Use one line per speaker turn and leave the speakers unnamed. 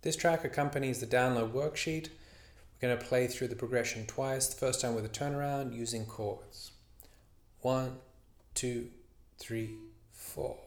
This track accompanies the download worksheet. We're going to play through the progression twice, the first time with a turnaround using chords. 1, 2, 3, 4.